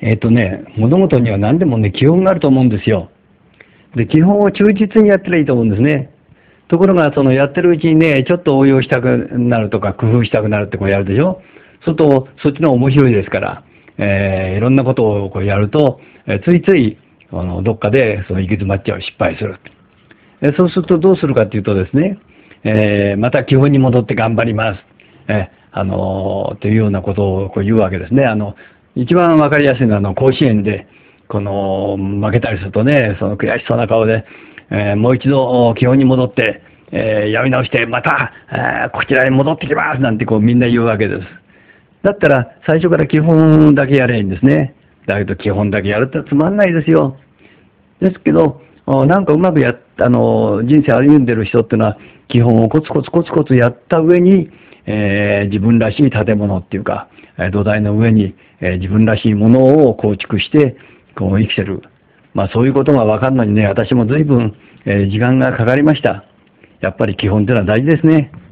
物事には何でもね、基本があると思うんですよ。で、基本を忠実にやったらいいと思うんですね。ところが、そのやってるうちにね、ちょっと応用したくなるとか、工夫したくなるってこうやるでしょ。そうすると、そっちの方が面白いですから、いろんなことをこうやると、ついつい、どっかでその行き詰まっちゃう、失敗する。そうするとどうするかというとですね、また基本に戻って頑張ります。というようなことをこう言うわけですね。一番わかりやすいのは、甲子園で、負けたりするとね、その悔しそうな顔で、もう一度基本に戻って、やり直して、また、こちらに戻ってきますなんてこうみんな言うわけです。だったら、最初から基本だけやればいいんですね。だけど基本だけやるってつまんないですよ。ですけど、なんかうまく人生歩んでる人っていうのは、基本をコツコツコツコツやった上に、自分らしい建物っていうか、土台の上に、自分らしいものを構築して、こう生きてる。まあそういうことが分かるのにね、私も随分、時間がかかりました。やっぱり基本っていうのは大事ですね。